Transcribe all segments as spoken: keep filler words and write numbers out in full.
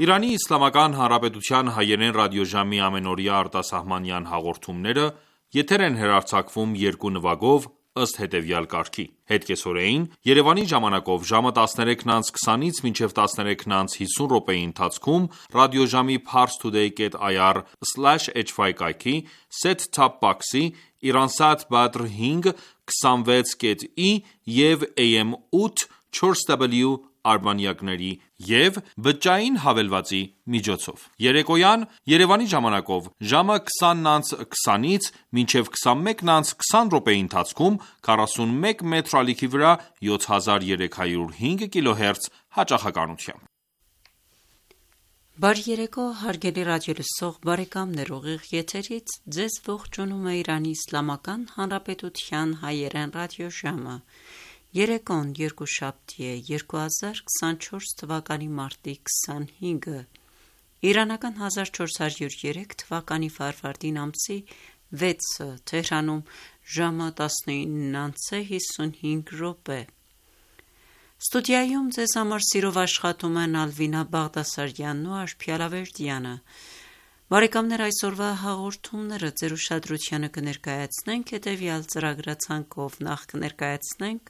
Իրանի Իսլամական Հանրապետության հայերեն ռադիոժամի ամենօրյա արտասահմանյան հաղորդումները եթեր են հեռարձակվում երկու նվագով ըստ հետևյալ կարգի: Հետկեսօրեին Երևանի ժամանակով ժամը տասներեքն անց քսանից մինչև տասներեքն անց հիսուն րոպեի ընթացքում ռադիոժամի parstoday dot i r slash h y կայքի set-top box-ի Iransat Badr հինգ քսանվեց կետ ի և A M ութ չորս W արբանյակների և բջջային հավելվածի միջոցով: Երեկոյան Երևանի ժամանակով ժամը քսանն անց քսանից մինչև քսանմեկն անց քսան րոպեի ընթացքում քառասունմեկ մետր ալիքի վրա յոթ հազար երեք հարյուր հինգ կիլոհերց հաճախականությամբ: Բարի երեկո հարգելի ռադիոլսող բարեկամներ, ուղիղ եթերից ձեզ ողջունում է Իրանի Իսլամական Հանրապետության հայերեն ռադիոժամը: Երեկոն երկուշաբթի է, երկու հազար քսանչորս թվականի մարտի քսանհինգը, իրանական հազար չորս հարյուր երեք թվականի ֆարվարդին ամսի վեցը, Թեհրանում ժամը տասնինն անց է հիսունհինգ րոպե: Ստուդիայում ձեզ համար սիրով աշխատում են Ալվինա Բաղդասարյանն ու Աշխարհ Ալավերդյանը: Բարեկամներ, այսօրվա հաղորդումները ձեր ուշադրությանը կներկայացնենք հետևյալ ծրագրացանկով: Նախ կներկայացնենք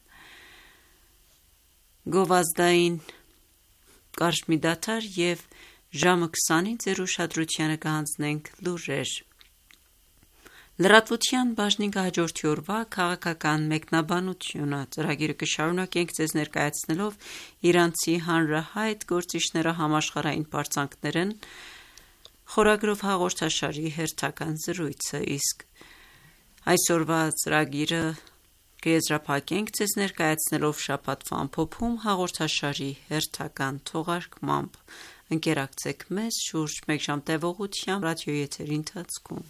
գովազդային կարճ մի դադար և ժամը քսանին ձեր ուշադրությանը կհանձնենք լուրեր: Լրատվության բաժնին կհաջորդի օրվա քաղաքական մեկնաբանությունը: Ծրագիրը կշարունակենք ձեզ ներկայացնելով Իրանցի հանրահայտ գործիչները համաշխարհային պարծանքներ են խորագրով հաղորդաշարի հերթական զրույցը: Իսկ այսօրվա ծրագիրը կեզրափակենք ձեզ ներկայացնելով շաբաթվա ամփոփում հաղորդաշարի հերթական թողարկմամբ: Ընկերակցեք մեզ շուրջ մեկ ժամ տևողությամբ ռադիոեթերի ընթացքում: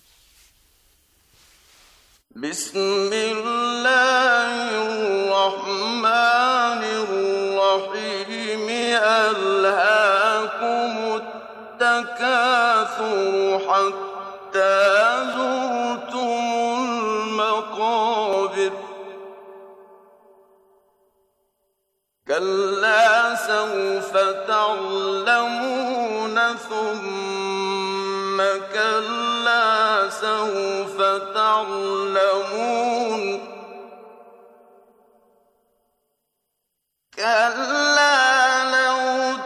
كلا سوف تعلمون ثم كلا سوف تعلمون كلا لو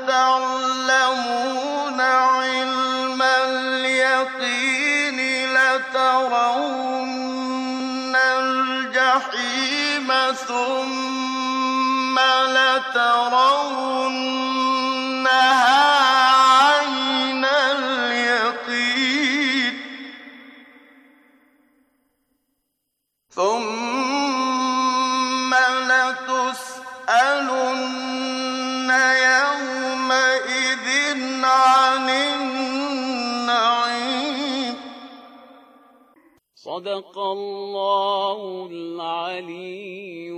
تعلمون علم اليقين لترون الجحيم ثم لترونها عين اليقين ثم لتسألن يومئذ عن النعيم صدق الله العلي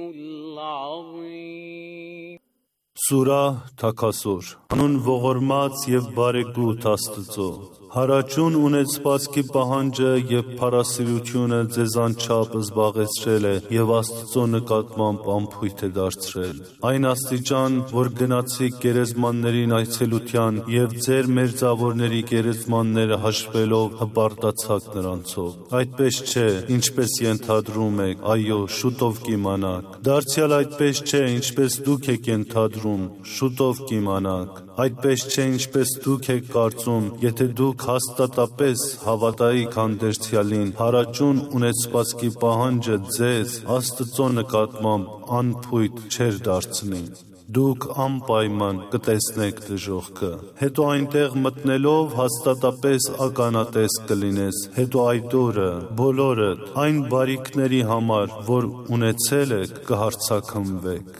العظيم Սուրահ Թաքասուր Հանուն ողորմած և բարեգութ Աստծո: Հարաճուն ունեցվածքի պահանջը և փառասիրությունը ձեզ անչափ զբաղեցրել է և Աստծո նկատմամբ անփույթ է դարձրել: Այն աստիճան, որ գնացիք գերեզմաններին այցելության և ձեր մերձավորների գերեզմանները հաշվելով հպարտացաք նրանցով: Այդպես չէ, ինչպես ենթադրում եք, այո, շուտով կիմանաք: Դարձյալ այդպես չէ, ինչպես դուք եք ենթադրում, շուտով կիմանաք: Այդպես չէ, ինչպես դուք եք կարծում, եթե դուք հաստատապես հավատայիք հանդերձյալին, հարաճուն ունեցվածքի պահանջը ձեզ Աստծո նկատմամբ անփույթ չէր դարձնի: Դուք անպայման կտեսնեք դժոխքը: Հետո այնտեղ մտնելով հաստատապես ականատես կլինես: Հետո այդ օրը բոլորդ այն բարիքների համար, որ ունեցել եք, կհարձակվեք: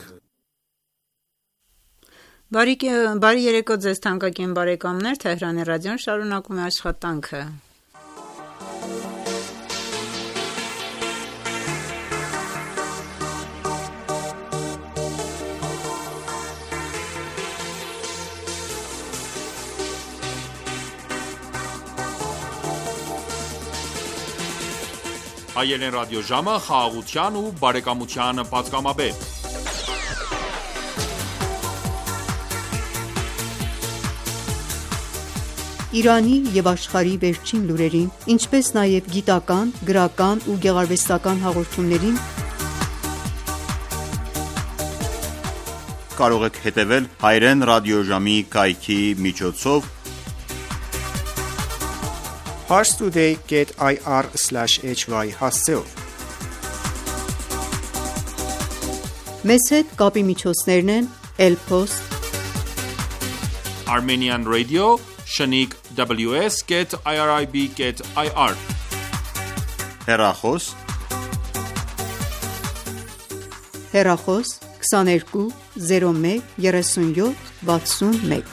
Բարի երեկո ձեզ թանկագին բարեկամներ: Թեհրանի ռադիոն շարունակում է աշխատանքը: Հայերեն ռադիոժամը խաղաղության ու բարեկամության պատգամաբեր: Իրանի և աշխարհի վերջին լուրերին, ինչպես նաև գիտական, գրական ու գեղարվեստական հաղորդումներին կարող եք հետևել Հայրեն ռադիոժամի կայքի միջոցով parstoday dot i r slash h y հասցեով։ Մեզ հետ կապի միջոցներն են Elpost, Armenian Radio, Shaniq W S dot I R I B dot I R հեռախոս, հեռախոս քսաներկու զիրո մեկ երեսունյոթ վաթսունմեկ։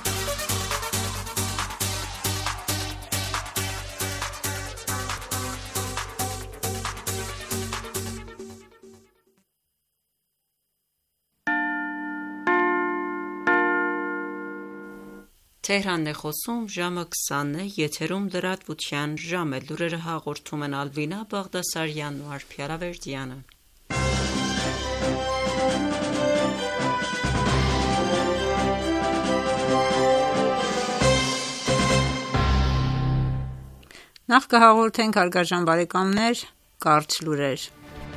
Թեհրանն է խոսում, ժամը քսանն է, եթերում լրատվության ժամ է, լուրերը հաղորդում են Ալվինա Բաղդասարյանն ու Արփի Արավերդյանը։ Նախ կհաղորդենք հարգարժան բարեկամներ, կարճ լուրեր։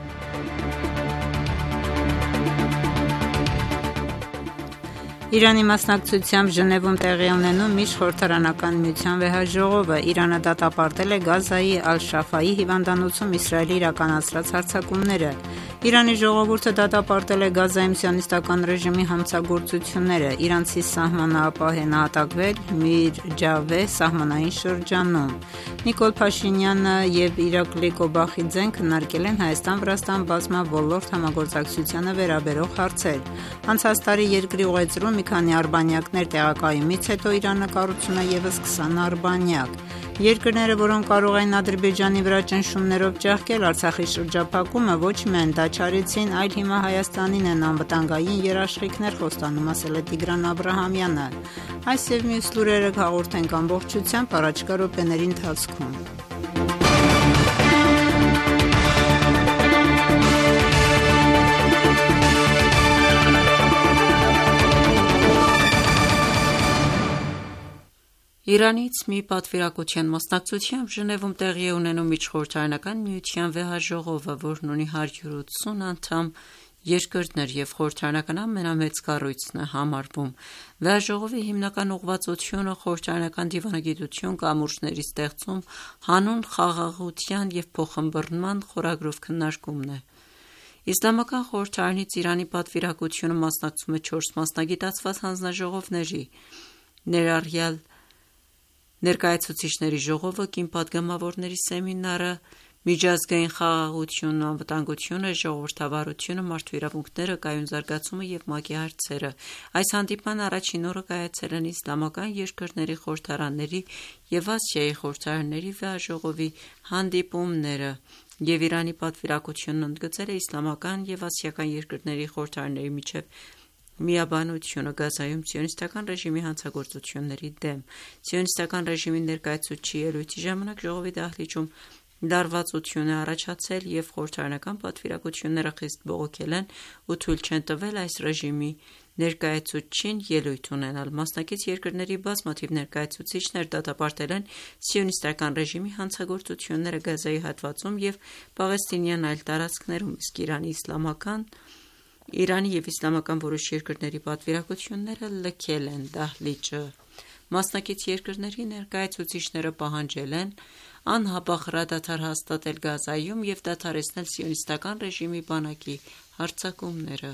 Իրանի մասնակցությամբ Ժնևում տեղի ունենում միջխորհրդարանական միության վեհաժողովը Իրանը դատապարտել է Գազայի Ալ-Շաֆայի հիվանդանոցում Իսրայելի իրականացրած հարձակումները։ Իրանի ժողովուրդը դատապարտել է Գազայում սիոնիստական ռեժիմի հանցագործությունները։ Իրանցի սահմանապահ է նահատակվել Միր սահմանային շրջանում։ Նիկոլ Փաշինյանը և Իրակլի Կոբախիձեն քննարկել են Հայաստան-Վրաստան բազմաոլորտ համագործակցությանը վերաբերող հարցեր։ Անցած տարի երկրի ուղեծրում մի քանի արբանյակներ տեղակայումից հետո Իրանը կառուցում է ևս քսան արբանյակ։ Երկրները, որոնք կարող են Ադրբեջանի վրա ճնշումներով ջախկել Արցախի շրջափակումը, ոչ միայն դա չարեցին, այլ հիմա Հայաստանին են անվտանգային երաշխիքներ խոստանում, ասել է Տիգրան Աբրահամյանը։ Այս և մյուս լուրերը կհաղորդենք ամբողջությամբ առաջիկա րոպեների ընթացքում։ Իրանից մի պատվիրակության մասնակցությամբ Ժնևում տեղի է ունենում միջխորհրդարանական միության վեհաժողովը, որն ունի հարյուր ութսուն անդամ երկրներ և խորհրդարանական ամենամեծ կառույցն է համարվում։ Վեհաժողովի հիմնական ուղղվածությունը խորհրդարանական դիվանագիտություն կամուրջների ստեղծում, հանուն խաղաղության և փոխըմբռնման խորագրով քննարկումն է։ Իսլամական խորհրդարանից Իրանի պատվիրակությունը մասնակցում է չորս մասնագիտացված հանձնաժողովների, ներառյալ Ներկայացուցիչների ժողովը, կինպատգամավորների սեմինարը, միջազգային խաղաղությունն ու անվտանգությունը, ժողովրդավարությունը, մարդու իրավունքները, կայուն զարգացումը և ՄԱԿ-ի հարցերը։ Այս հանդիպման առաջին օրը կայացել են իսլամական երկրների խորհրդարանների և Ասիայի խորհրդարանների վեհաժողովի հանդիպումները, և Իրանի պատվիրակությունն ընդգծել է իսլամական և ասիական երկրների խորհրդարանների միջև միաբանությունը Գազայում սիոնիստական ռեժիմի հանցագործությունների դեմ։ Սիոնիստական ռեժիմի ներկայացուցչի ելույթի ժամանակ ժողովի դահլիճում լարվածություն է առաջացել և խորհրդարանական պատվիրակությունները խիստ բողոքել են ու թույլ չեն տվել այս ռեժիմի ներկայացուցչին ելույթ ունենալ։ Մասնակից երկրների բազմաթիվ ներկայացուցիչներ դատապարտել են սիոնիստական ռեժիմի հանցագործությունները Գազայի հատվածում և պաղեստինյան այլ տարածքներում, իսկ Իրանի իսլամական Իրանի և իսլամական որոշ երկրների պատվիրակությունները լքել են դահլիճը։ Մասնակից երկրների ներկայացուցիչները պահանջել են անհապաղ հրադադար հաստատել Գազայում և դադարեցնել սիոնիստական ռեժիմի բանակի հարձակումները։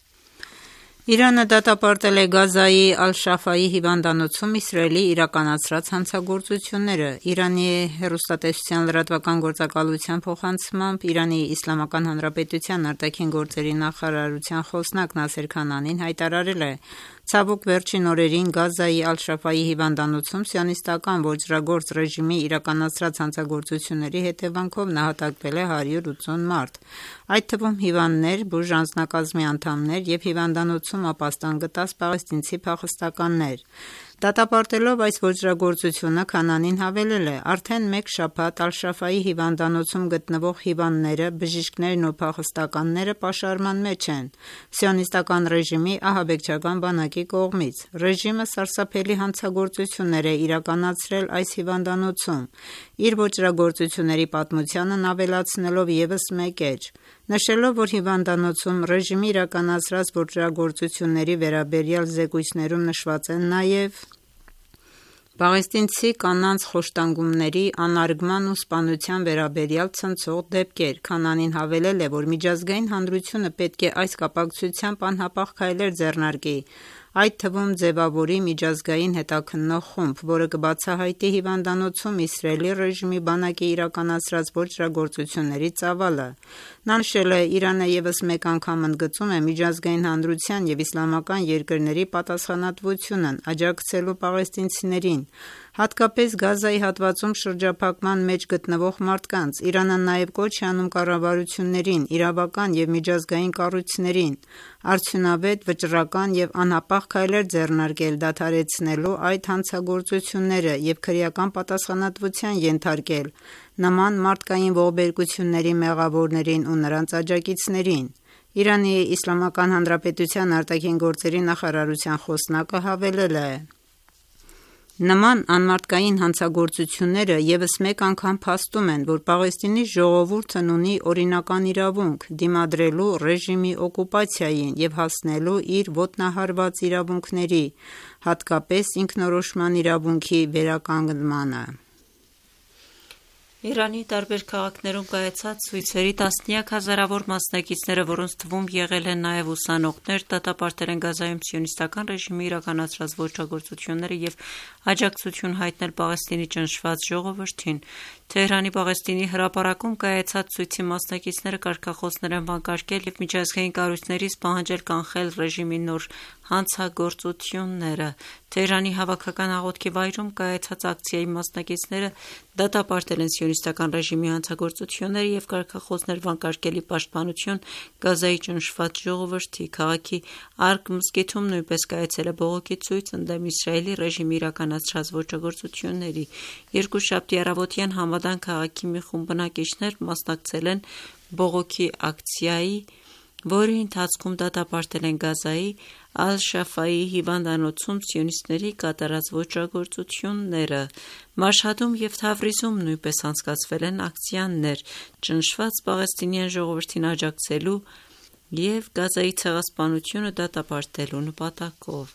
Իրանը դատապարտել է Գազայի Ալ-Շաֆայի հիվանդանոցում Իսրայելի իրականացրած հանցագործությունները։ Իրանի հեռուստատեսության լրատվական գործակալության փոխանցմամբ Իրանի Իսլամական Հանրապետության արտաքին գործերի նախարարության խոսնակ Նասեր Քանանին հայտարարել է. «Ցավոք վերջին օրերին Գազայի Ալ-Շաֆայի հիվանդանոցում սիոնիստական ոճրագործ ռեժիմի իրականացրած հանցագործությունների հետևանքով նահատակվել է հարյուր ութսուն մարդ, այդ թվում հիվանդներ, բուժանձնակազմի անդամներ և հիվանդանոցում ապաստան գտած պաղեստինցի փախստականներ։ Դատապարտելով այս ոճրագործությունը Քանանին հավելել է. «Արդեն մեկ շաբաթ Ալ-Շաֆայի հիվանդանոցում գտնվող հիվանդները, բժիշկներն ու փախստականները պաշարման մեջ են Սիոնիստական ռեժիմի ահաբեկչական բանակի կողմից: Ռեժիմը սարսափելի հանցագործություններ է իրականացրել այս հիվանդանոցում՝ իր ոճրագործությունների պատմությանն ավելացնելով ևս մեկ էջ, նշելով, որ հիվանդանոցում ռեժիմի իրականացրած ոճրագործությունների վերաբերյալ զեկույցներում նշված են նաև պաղեստինցի կանանց խոշտանգումների, անարգման ու սպանության վերաբերյալ ցնցող դեպքեր»: Քանանին հավելել է, որ միջազգային հանրությունը պետք է այս կապակցությամբ անհապաղ քայլեր ձեռնարկի, այդ թվում ձևավորի միջազգային հետաքննող խումբ, որը կբացահայտի հիվանդանոցում Իսրայելի ռեժիմի բանակի իրականացրած ոճրագործությունների ծավալը: Նա նշել է. «Իրանը ևս մեկ անգամ ընդգծում է միջազգային հանրության և իսլամական երկրների պատասխանատվությունն աջակցելու պաղեստինցիներին, հատկապես Գազայի հատվածում շրջափակման մեջ գտնվող մարդկանց: Իրանը նաև կոչ է անում կառավարություններին, իրավական և միջազգային կառույցներին արդյունավետ, վճռական և անհապաղ քայլեր ձեռնարկել դադարեցնելու այդ հանցագործությունները և քրեական պատասխանատվության ենթարկել նման մարդկային ողբերգությունների մեղավորներին ու նրանց աջակիցներին»: ԻԻՀ արտգործնախարարության նախարարության խոսնակը հավելել է. «Նման անմարդկային հանցագործությունները ևս մեկ անգամ փաստում են, որ Պաղեստինի ժողովուրդն ունի օրինական իրավունք դիմադրելու ռեժիմի օկուպացիային և հասնելու իր ոտնահարված իրավունքների, հատկապես ինքնորոշման իրավունքի վերականգնմանը»: Իրանի տարբեր քաղաքներում կայացած ցույցերի տասնյակ հազարավոր մասնակիցները, որոնց թվում եղել են նաև ուսանողներ, դատապարտել են Գազայում Սիոնիստական ռեժիմի իրականացրած ոճրագործությունները և աջակցություն հայտնել Պաղեստինի ճնշված ժողովրդին: Թեհրանի Պաղեստինի հրապարակում կայացած ցույցի մասնակիցները կարգախոսներ են վանկարկել և միջազգային կառույցներից պահանջել կանխել ռեժիմի նոր հանցագործությունները: Թեհրանի հավաքական աղոթքի վայրում կայացած ակցիայի մասնակիցները դատապարտել են Սիոնիստական ռեժիմի հանցագործությունները և կարգախոսներ վանկարկել ի պաշտպանություն Գազայի ճնշված ժողովրդի: Քաղաքի Արկ մզկիթում նույնպես կայացել է բողոքի ցույց ընդդեմ Իսրայելի ռեժիմի իրականացրած ոճրագործությունների: Երկուշաբթի առավոտյան Համադան քաղաքի մի խումբ բնակիչներ մասնակցել են բողոքի ակցիայի, որի ընթացքում դատապարտել են Գազայի Ալ-Շաֆայի հիվանդանոցում սիոնիստների կատարած ոճրագործությունները: Մաշհադում և Թավրիզում նույնպես անցկացվել են ակցիաներ՝ ճնշված պաղեստինյան ժողովրդին աջակցելու և Գազայի ցեղասպանությունը դատապարտելու նպատակով: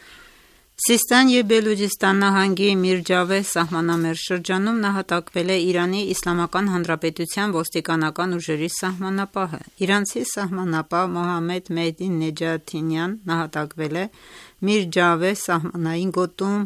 Սիստան և Բելուջիստան նահանգի Միրջավեհ սահմանամերձ շրջանում նահատակվել է Իրանի Իսլամական Հանրապետության ոստիկանական ուժերի սահմանապահը: Իրանցի սահմանապահ Մոհամմեդ Մեհդի Նեջաթինյան նահատակվել է Միրջավեհ սահմանային գոտում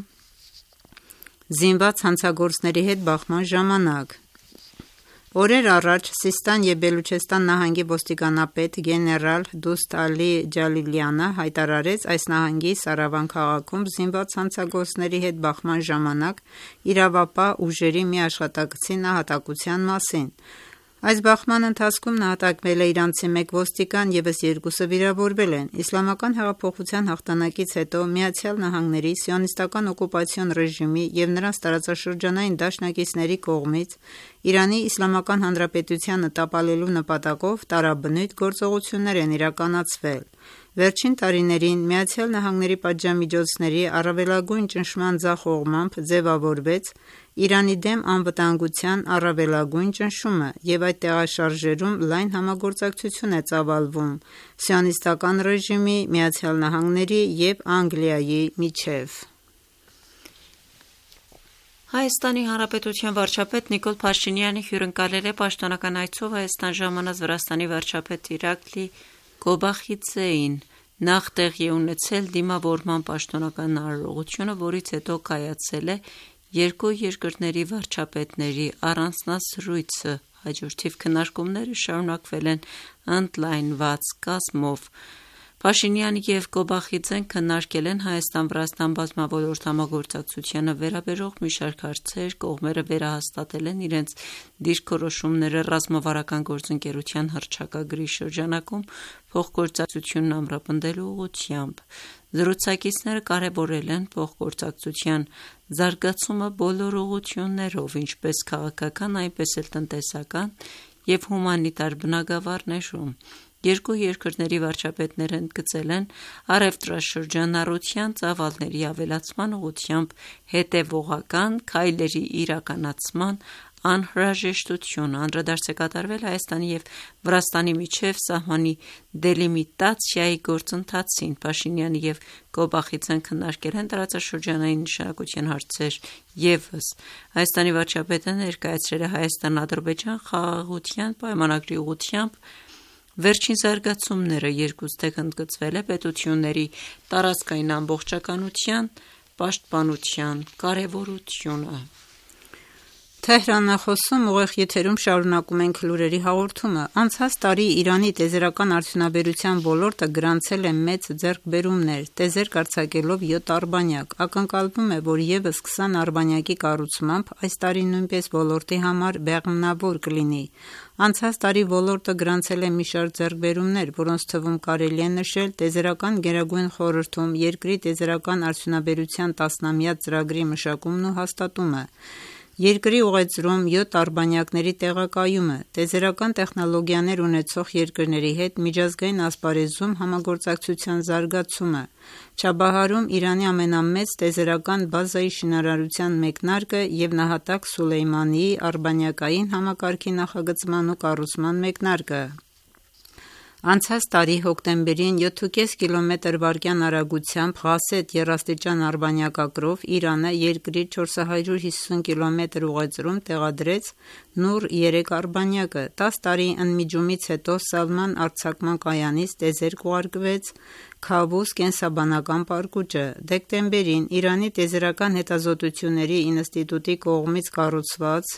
զինված հանցագործների հետ բախման ժամանակ: Օրեր առաջ Սիստան և Բելուչեստան նահանգի ոստիկանապետ գեներալ Դուսթ Ալի Ջալիլյանը հայտարարեց այս նահանգի Սարավան քաղաքում զինված հանցագործների հետ բախման ժամանակ իրավապահ ուժերի մի աշխատակցի նահատակության մասին: Այս բախման ընթացքում նահատակվել է իրանցի մեկ ոստիկան, ևս երկուսը վիրավորվել են: Իսլամական հեղափոխության հաղթանակից հետո ԱՄՆ-ի, Սիոնիստական օկուպացիոն ռեժիմի և նրանց տարածաշրջանային դաշնակիցների կողմից Իրանի Իսլամական Հանրապետությանը տապալելու նպատակով տարաբնույթ գործողություններ են իրականացվել: Վերջին տարիներին ԱՄՆ պատժամիջոցների առավելագույն ճնշման ձախողմամբ ձևավորվեց Իրանի դեմ անվտանգության առավելագույն ճնշումը և այդ տեղաշարժերում լայն համագործակցություն է ծավալվում Սիոնիստական ռեժիմի, ԱՄՆ-ի և Անգլիայի միջև: Հայաստանի Հանրապետության վարչապետ Նիկոլ Փաշինյանը հյուրընկալել է պաշտոնական այցով Հայաստան ժամանած Վրաստանի վարչապետ Իրակլի Կոբախիձեին: Նախ տեղի է ունեցել դիմավորման պաշտոնական արարողությունը, որից հետո կայացել է երկու երկրների վարչապետների առանձնազրույցը: Հաջորդիվ քննարկումները շարունակվել են ընդլայնված կազմով: Փաշինյանը և Կոբախիձեն քննարկել են Հայաստան-Վրաստան բազմաոլորտ համագործակցությանը վերաբերող մի շարք հարցեր, կողմերը վերահաստատել են իրենց դիրքորոշումները ռազմավարական գործընկերության հռչակագրի շրջանակում փոխգործակցությունն ամրապնդելու ուղղությամբ։ Զրուցակիցները կարևորել են փոխգործակցության զարգացումը բոլոր ուղղություններով, ինչպես քաղաքական, այնպես էլ տնտեսական և հումանիտար բնագավառներում։ Երկու երկրների վարչապետները ընդգծել են առևտրաշրջանառության ծավալների ավելացման ուղղությամբ հետևողական քայլերի իրականացման անհրաժեշտությունը։ Անդրադարձ է կատարվել Հայաստանի և Վրաստանի միջև սահմանի դելիմիտացիայի գործընթացին։ Փաշինյանը և Կոբախիձեն քննարկել են տարածաշրջանային նշանակության հարցեր ևս։ Հայաստանի վարչապետը ներկայացրել է Հայաստան-Ադրբեջան խաղաղության պայմանագրի ուղղությամբ վերջին զարգացումները, երկուստեք ընդգծվել է պետությունների տարածքային ամբողջականության պաշտպանության կարևորությունը։ Թեհրանն է խոսում, ուղիղ եթերում շարունակում ենք լուրերի հաղորդումը։ Անցած տարի Իրանի տիեզերական արդյունաբերության ոլորտը գրանցել է մեծ ձեռքբերումներ, տիեզերք արձակելով յոթ արբանյակ։ Ակնկալվում է, որ ևս քսան արբանյակի կառուցմամբ այս տարի նույնպես ոլորտի համար բեղմնավոր կլինի։ Անցած տարի ոլորտը գրանցել է մի շարք ձեռքբերումներ, որոնց թվում կարելի է նշել տիեզերական գերագույն խորհրդում երկրի տիեզերական արդյունաբերության տասնամյա ծրագրի մշակումն ու հաստատումը, երկրի ուղեծրում յոթ արբանյակների տեղակայումը, տիեզերական տեխնոլոգիաներ ունեցող երկրների հետ միջազգային ասպարեզում համագործակցության զարգացումը, Չաբահարում Իրանի ամենամեծ տիեզերական բազայի շինարարության մեկնարկը և նահատակ Սուլեյմանիի արբանյակային համակարգի նախագծման ու կառուցման մեկնարկը։ Անցած տարի հոկտեմբերին յոթ կόμμα պենս կիլոմետր վարկյան արագությամբ Ղասեդ եռաստիճան արբանյակակրով Իրանը երկրի չորս հարյուր հիսուն կիլոմետր ուղեծրում տեղադրեց Նուր երեք արբանյակը։ տաս տարի ընդմիջումից հետո Սալման արձակման կայանից տիեզերք ուղարկվեց Քավուս կենսաբանական պարկուճը։ Դեկտեմբերին Իրանի տիեզերական հետազոտությունների ինստիտուտի կողմից կառուցված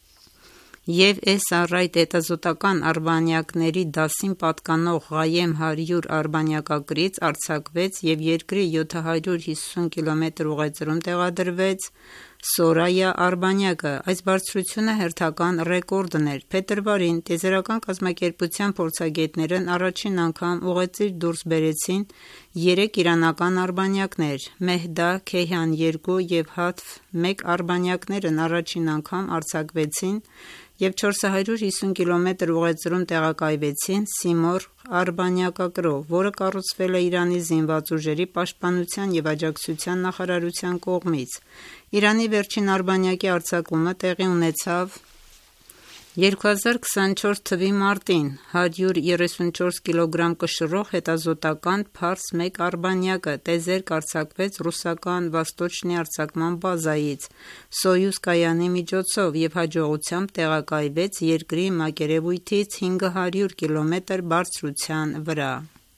և Էս Առ Այ հետազոտական արբանյակների դասին պատկանող Ղայեմ հարյուր արբանյակակրից արձակվեց և երկրի յոթ հարյուր հիսուն կիլոմետր ուղեծրում տեղադրվեց Սորայա արբանյակը։ Այս բարձրությունը հերթական ռեկորդն էր։ Փետրվարին տիեզերական կազմակերպության փորձագետներն առաջին անգամ ուղեծիր դուրս բերեցին երեք իրանական արբանյակներ։ Մեհդա, Քեյհան երկու և Հաթֆ մեկ արբանյակներն առաջին անգամ արձակվեցին և չորս հարյուր հիսուն կիլոմետր ուղեծրում տեղակայվեցին Սիմորղ արբանյակակրով, որը կառուցվել է Իրանի զինված ուժերի պաշտպանության և աջակցության նախարարության կողմից։ Իրանի վերջին արբանյակի արձակումը տեղի ունեցավ երկու հազար քսանչորս թվականի մարտին։ հարյուր երեսունչորս կիլոգրամ կշռող հետազոտական Փարս մեկ արբանյակը տիեզերք արձակվեց ռուսական Վոստոչնի արձակման բազայից Սոյուզ կայանի միջոցով և հաջողությամբ տեղակայվեց երկրի մակերևույթից հինգ հարյուր կիլոմետր բարձրության վրա։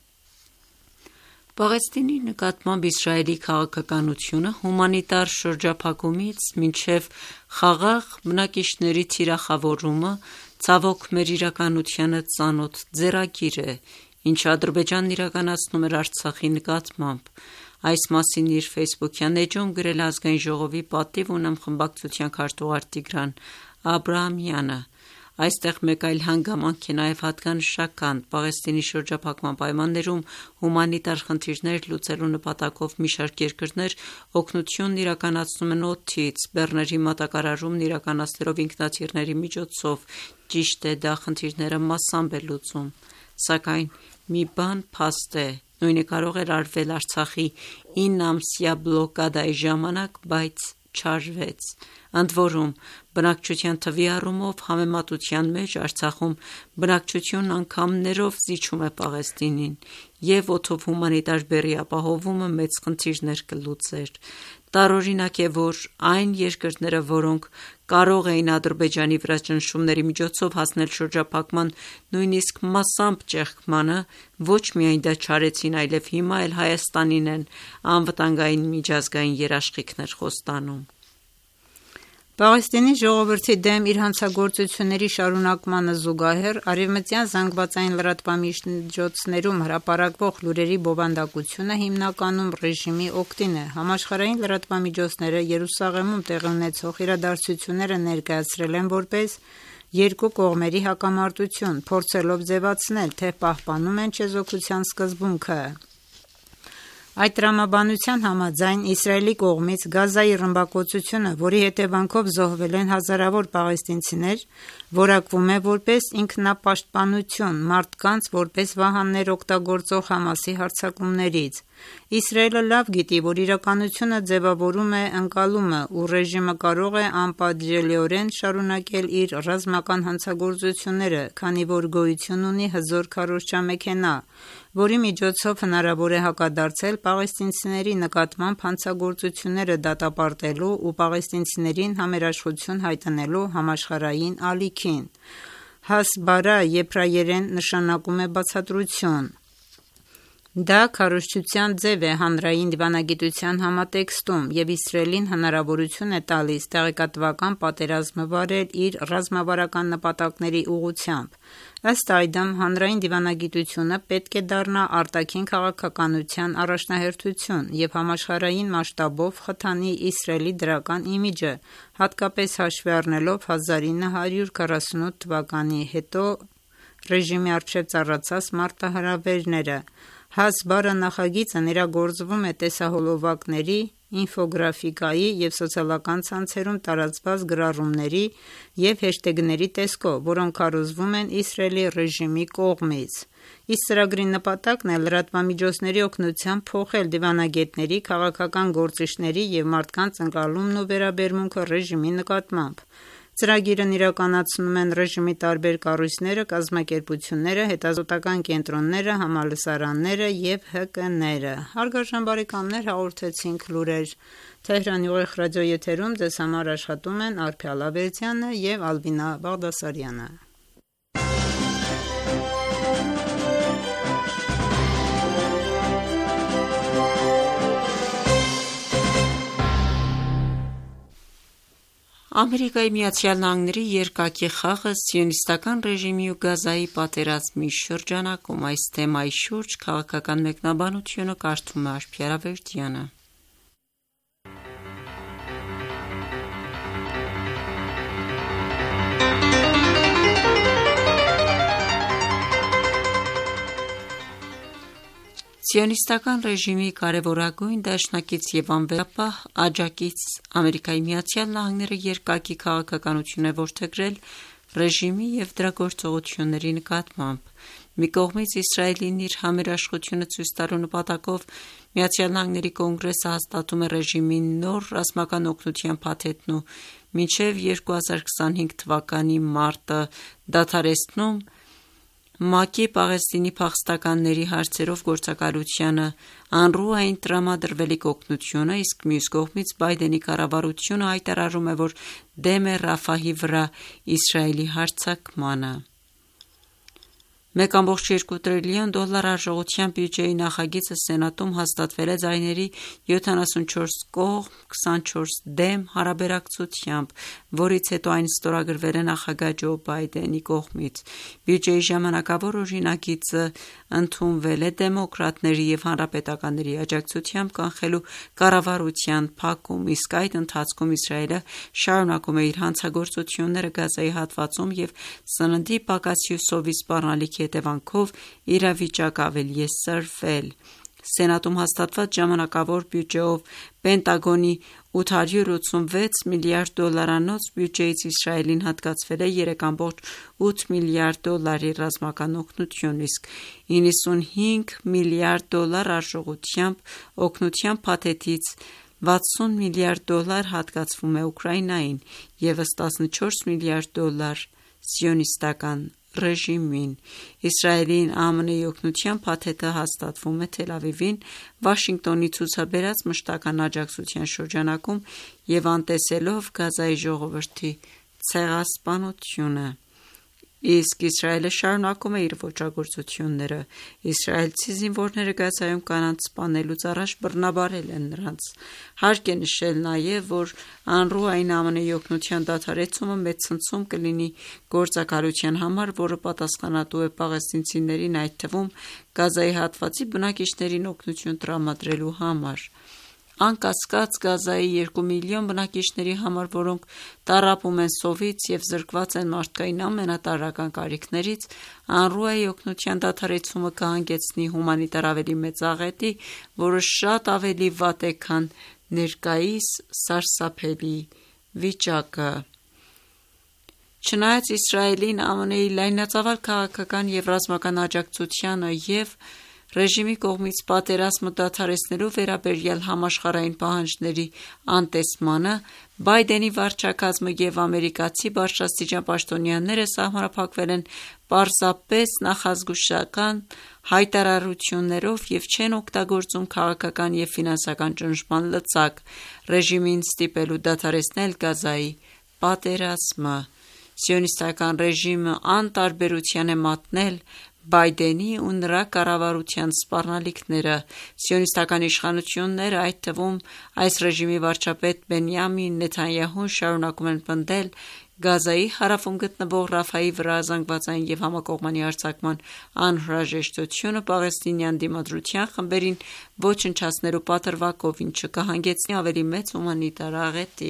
Պաղեստինի նկատմամբ Իսրայելի քաղաքականությունը հումանիտար շրջափակումից մինչև խաղաղ բնակիչների թիրախավորումը ցավոք մեր իրականությանը ծանոթ ձեռագիր է, ինչը Ադրբեջանն իրականացնում էր Արցախի նկատմամբ։ Այս մասին իր ֆեյսբուքյան էջում գրել է Ազգային ժողովի պատիվ ունեմ խմբակցության քարտուղար Տիգրան Աբրահամյանը։ Այստեղ մեկ այլ հանգամանք է նաև հատկանշական։ Պաղեստինի շրջափակման պայմաններում հումանիտար խնդիրներ լուծելու նպատակով մի շարք երկրներ օգնությունն իրականացնում են օդից, բեռների մատակարարումն իրականացնելով ինքնաթիռների միջոցով։ Ճիշտ է, դա խնդիրները մասամբ է լուծում, սակայն մի բան փաստ է, նույնը կարող էր արվել Արցախի ինն ամսյա բլոկադայի ժամանակ, բայց չարվեց։ Ընդ որում, բնակչության թվի առումով համեմատության մեջ Արցախում բնակչությունն անգամներով զիջում է Պաղեստինին, և օդով հումանիտար բեռի ապահովումը մեծ խնդիրներ կլուծեր։ Տարօրինակ է, որ այն երկրները, որոնք կարող էին Ադրբեջանի վրա ճնշումների միջոցով հասնել շրջափակման նույնիսկ մասամբ ճեղքմանը, ոչ միայն դա չարեցին, այլև հիմա էլ Հայաստանին են անվտանգային միջազգային երաշխիքներ խոստանում։ Պաղեստինի ժողովրդի դեմ իր հանցագործությունների շարունակմանը զուգահեռ արևմտյան զանգվածային լրատվամիջոցներում հրապարակվող լուրերի բովանդակությունը հիմնականում ռեժիմի օգտին է։ Համաշխարհային լրատվամիջոցները Երուսաղեմում տեղի ունեցող իրադարձությունները ներկայացրել են որպես երկու կողմերի հակամարտություն, փորձելով ձևացնել, թե պահպանում են չեզոքության սկզբունքը։ Այդ տրամաբանության համաձայն Իսրայելի կողմից Գազայի ռմբակոծությունը, որի հետևանքով զոհվել են հազարավոր պաղեստինցիներ, որակվում է որպես ինքնապաշտպանություն մարդկանց որպես վահաններ օգտագործող Համասի հարձակումներից։ Իսրայելը լավ գիտի, որ իրականությունը ձևավորում է ընկալումը, ու ռեժիմը կարող է անպատժելիորեն շարունակել իր ռազմական հանցագործությունները, քանի որ գոյություն ունի հզոր քարոզչամեքենա, որի միջոցով հնարավոր է հակադարձել պաղեստինցիների նկատմամբ հանցագործությունները դատապարտելու ու պաղեստինցիներին համերաշխություն հայտնելու համաշխարհային ալիքին։ Հասբարա եբրայերեն նշանակում է բացատրություն։ Դա քարոզչության ձև է հանրային դիվանագիտության համատեքստում և Իսրայելին հնարավորություն է տալիս տեղեկատվական պատերազմը վարել իր ռազմավարական նպատակների ուղղությամբ։ Ըստ այդմ, հանրային դիվանագիտությունը պետք է դառնա արտաքին քաղաքականության առաջնահերթություն և համաշխարհային մասշտաբով խթանի Իսրայելի դրական իմիջը, հատկապես հաշվի առնելով հազար ինը հարյուր քառասունութ թվականի հետո ռեժիմի առջև ծառացած մարտահրավերները։ Հասբարա նախագիծն իրագործվում է տեսահոլովակների, ինֆոգրաֆիկայի և սոցիալական ցանցերում տարածված գրառումների և հեշթեգների տեսքով, որոնք քարոզվում են Իսրայելի ռեժիմի կողմից։ Իսկ ծրագրի նպատակն է լրատվամիջոցների օգնությամբ փոխել դիվանագետների, քաղաքական գործիչների և մարդկանց ընկալումն ու վերաբերմունքը ռեժիմի նկատմամբ։ Ծրագիրն իրականացնում են ռեժիմի տարբեր կառույցները, կազմակերպությունները, հետազոտական կենտրոնները, համալսարանները և ՀԿ-ները։ Հարգարժան բարեկամներ, հաղորդեցինք լուրեր Թեհրանի ուղիղ ռադիոեթերում ձեզ համար աշխատում են Արփիա Լավերդյանը և Ալբինա Բաղդասարյանը։ Ամերիկայի Միացյալ Նահանգների երկակի խաղը սիոնիստական ռեժիմի ու Գազայի պատերազմի շրջանակում։ Այս թեմայի շուրջ քաղաքական մեկնաբանությունը կարդում է Արփիա Լավերդյանը։ Սիոնիստական ռեժիմի կարևորագույն դաշնակից և անվերապահ աջակից Ամերիկայի Միացյալ Նահանգները երկակի քաղաքականություն է որդեգրել ռեժիմի և դրա գործողությունների նկատմամբ։ Մի կողմից Իսրայելին իր համերաշխությունը ցույց տալու նպատակով Միացյալ Նահանգների կոնգրեսը հաստատում է ռեժիմի նոր ռազմական օգնության փաթեթն ու մինչև երկու հազար քսանհինգ թվականի մարտը դադարեցնում ՄԱԿ-ի Պաղեստինի փախստականների հարցերով գործակալությանը ԱՆՌՈՒ-ային տրամադրվելիք օգնությունը, իսկ մյուս կողմից Բայդենի կառավարությունը հայտարարում է, որ դեմ է Ռաֆահի վրա Իսրայելի հարձակմանը։ մեկ կόμμα երկու տրիլիոն դոլար արժողությամբ բյուջեի նախագիծը Սենատում հաստատվել է ձայների յոթանասունչորս կողմ, քսանչորս դեմ հարաբերակցությամբ, որից հետո այն ստորագրվել է նախագահ Ջո Բայդենի կողմից։ Բյուջեի ժամանակավոր օրինագիծը ընդունվել է դեմոկրատների և հանրապետականների աջակցությամբ կանխելու կառավարության փակում, իսկ այդ ընթացքում Իսրայելը շարունակում է իր հանցագործությունները Գազայի հատվածում և սննդի պակասի ու սովի սպառնալիքի հետևանքով իրավիճակը ավելի է սրվել։ Սենատում հաստատված ժամանակավոր բյուջեով Պենտագոնի ութ հարյուր ութսունվեց միլիարդ դոլարանոց բյուջեից Իսրայելին հատկացվել է երեք կόμμα ութ միլիարդ դոլարի ռազմական օգնություն, իսկ իննսունհինգ միլիարդ դոլար արժողությամբ օգնության փաթեթից վաթսուն միլիարդ դոլար հատկացվում է Ուկրաինային, ևս տասնչորս միլիարդ դոլար սիոնիստական ռեժիմին։ Իսրայելին ԱՄՆ-ի օգնության փաթեթը հաստատվում է Թել Ավիվին Վաշինգտոնի ցուցաբերած մշտական աջակցության շրջանակում և անտեսելով Գազայի ժողովրդի ցեղասպանությունը։ իսկ Իսրայելը շարունակում է իր ոճրագործությունները։ Իսրայելցի զինվորները Գազայում կանանց սպանելուց առաջ բռնաբարել են նրանց։ Հարկ է նշել նաև, որ ԱՆՌՈՒ-ային ԱՄՆ-ի օգնության դադարեցումը մեծ ցնցում կլինի գործակալության համար, որը պատասխանատու է պաղեստինցիներին, այդ թվում Գազայի հատվածի բնակիչներին օգնություն տրամադրելու համար։ Անկասկած Գազայի երկու միլիոն բնակիչների համար, որոնք տառապում են սովից և զրկված են մարդկային ամենատարրական կարիքներից, ԱՆՌՈՒ-ի օգնության դադարեցումը կհանգեցնի հումանիտար ավելի մեծ աղետի, որը շատ ավելի վատ է, քան ներկայիս սարսափելի վիճակը։ Չնայած Իսրայելին, ԱՄՆ-ի լայնածավալ քաղաքական և ռազմական աջակցությանը և ռեժիմի կողմից պատերազմը դադարեցնելու վերաբերյալ համաշխարհային պահանջների անտեսմանը, Բայդենի վարչակազմը և ամերիկացի բարձրաստիճան պաշտոնյաները սահմանափակվել են պարզապես նախազգուշական հայտարարություններով և չեն օգտագործում քաղաքական և ֆինանսական ճնշման լծակ՝ ռեժիմին ստիպելու դադարեցնել Գազայի պատերազմը։ Սիոնիստական ռեժիմը անտարբերության է մատնել Բայդենի ու նրա կառավարության սպառնալիքները։ Սիոնիստական իշխանությունները, այդ թվում այս ռեժիմի վարչապետ Բենյամին Նեթանյահուն, շարունակում են պնդել Գազայի հարավում գտնվող Ռաֆայի վրա զանգվածային և համակողմանի հարձակման անհրաժեշտությունը պաղեստինյան դիմադրության խմբերին ոչնչացնելու պատրվակով, ինչը կհանգեցնի ավելի մեծ հումանիտար աղետի։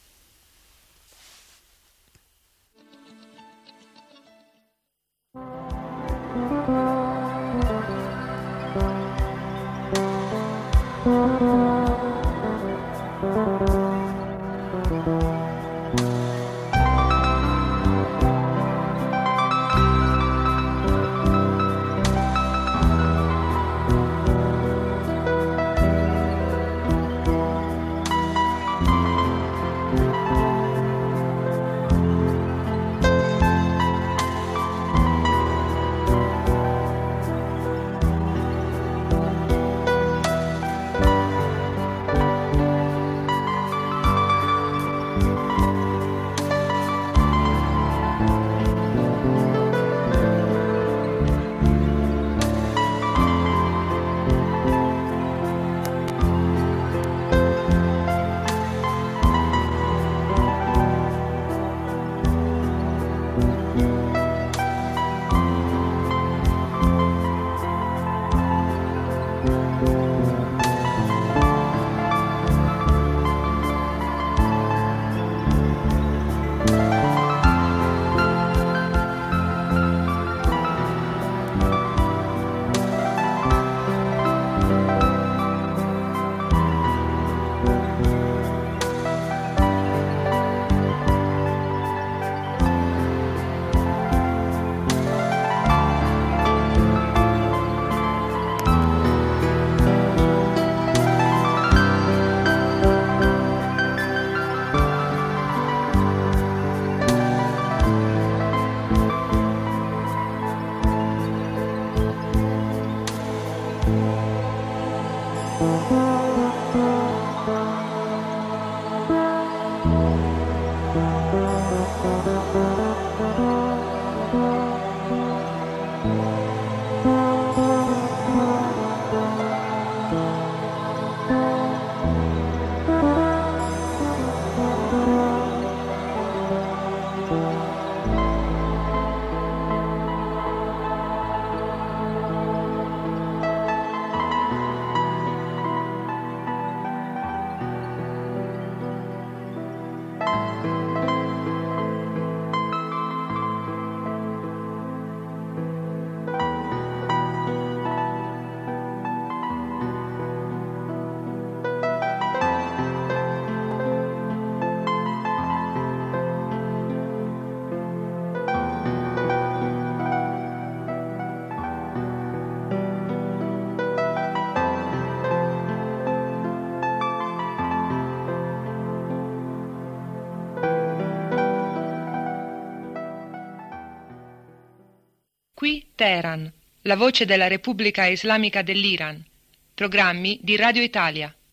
Qui Teheran, la voce della Repubblica Islamica dell'Iran. Programmi di Radio Italia.